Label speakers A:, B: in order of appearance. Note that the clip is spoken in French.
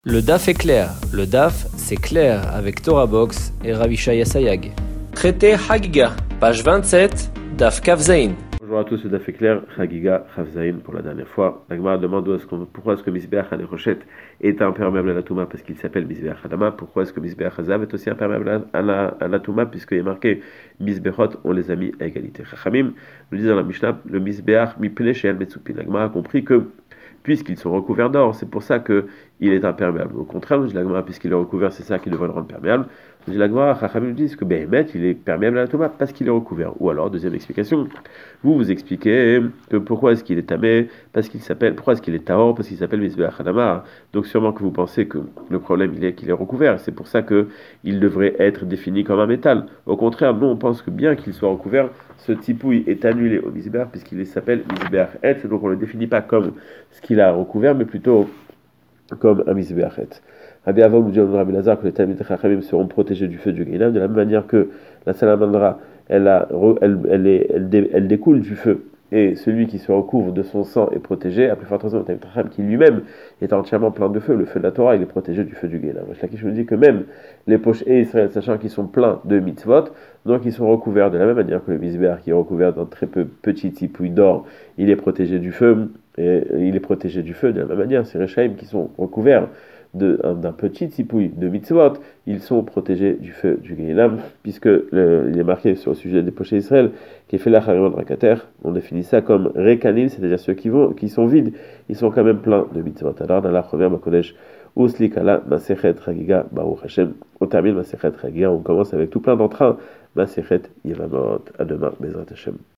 A: Le DAF est clair. Le DAF, c'est clair avec Torah Box et Ravishaya Sayag. Traité Hagiga, page 27, DAF Kafzaïn.
B: Bonjour à tous, le DAF est clair, Hagiga, Kafzaïn pour la dernière fois. La Gemara demande pourquoi est-ce que Misbeach HaNechoshet est imperméable à la Touma parce qu'il s'appelle Misbeach HaDama. Pourquoi est-ce que Misbeach HaZav est aussi imperméable à la Touma puisqu'il est marqué Misbechot, on les a mis à égalité. Chachamim nous dit dans la Mishnah, le Misbeach Mipnei She'en Metzupin. La Gemara a compris que puisqu'ils sont recouverts d'or, c'est pour ça qu'il est imperméable. Au contraire, nous dit la Gemara, puisqu'il est recouvert, c'est ça qui devrait le rendre perméable. Nous dit la Gemara, Chachamim disent que Behemet, il est perméable à la Touma parce qu'il est recouvert. Ou alors, deuxième explication, vous expliquez que pourquoi est-ce qu'il est tamé, pourquoi est-ce qu'il est tahor, parce qu'il s'appelle Misbeach HaDama. Donc sûrement que vous pensez que le problème il est qu'il est recouvert, c'est pour ça qu'il devrait être défini comme un métal. Au contraire, nous on pense que bien qu'il soit recouvert, ce tipouille est annulé au Misbeach puisqu'il s'appelle Misbeach Et, donc on ne le définit pas comme ce qu'il a recouvert, mais plutôt comme un Misbeach Et. Rabbi Ava nous dit Rabbi Lazar que les Talmidei Chachamim seront protégés du feu du Gehinnom, de la même manière que la salamandra, elle découle du feu, et celui qui se recouvre de son sang est protégé, à plus forte raison, le Talmidei Chacham qui lui-même est entièrement plein de feu, le feu de la Torah, il est protégé du feu du Gehinnom. Je me dis que même les poches et Israël, sachant qu'ils sont pleins de mitzvot, donc ils sont recouverts de la même manière que le Misbeach qui est recouvert d'un très peu petit tipouille d'or, il est protégé du feu, et il est protégé du feu de la même manière, ces Rechaim qui sont recouverts d'un petit tipouille de mitzvot, ils sont protégés du feu du Gehinnom, puisque il est marqué sur le sujet des pochés Israël, qui est fait la Harimon Rakater, on définit ça comme Rekanim, c'est-à-dire ceux qui sont vides, ils sont quand même pleins de mitzvot. Alors dans la première Makodesh, Uslikala Masechet Chagiga Baruch Hashem, on termine Masechet Chagiga, on commence avec tout plein d'entrain, Masechet Yevamot, à demain, Bezrat Hashem.